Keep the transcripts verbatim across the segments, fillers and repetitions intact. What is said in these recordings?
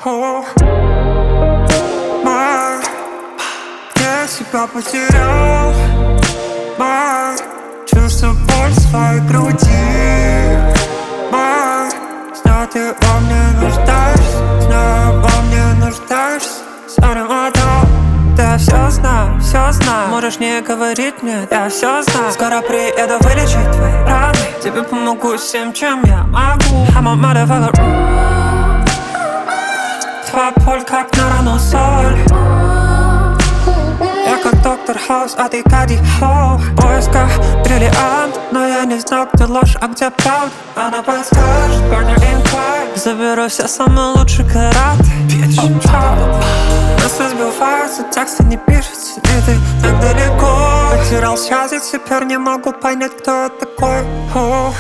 О, май, я себя потерял. Май, чувствую боль в своей груди. Май, знаю, ты во мне нуждаешься. Знаю, во мне нуждаешься. Sorry, мадам, да я все знаю, все знаю. Можешь не говорить мне, я все знаю. Скоро приеду вылечить твои раны. Тебе помогу всем, чем я могу. I'm a motherfucker. Твоя боль как на рану соль. Я как доктор Хаус, а ты Кади Хоу. В поисках бриллиант, но я не знал, где ложь, а где правда. Она подскажет, partner in crime. Заберу все самые лучшие караты. Мысли сбиваются, тексты не пишутся. И ты так далеко. Потерял связи, теперь не могу понять, кто я такой. О,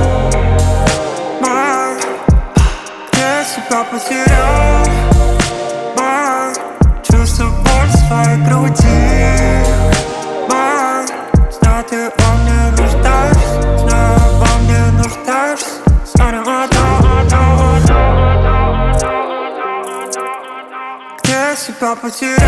май, я себя потерял. Май, чувствую боль в своей груди. Май, знаю, ты во мне нуждаешься. Знаю, во мне нуждаешься. Sorry, мадам, где я себя потерял.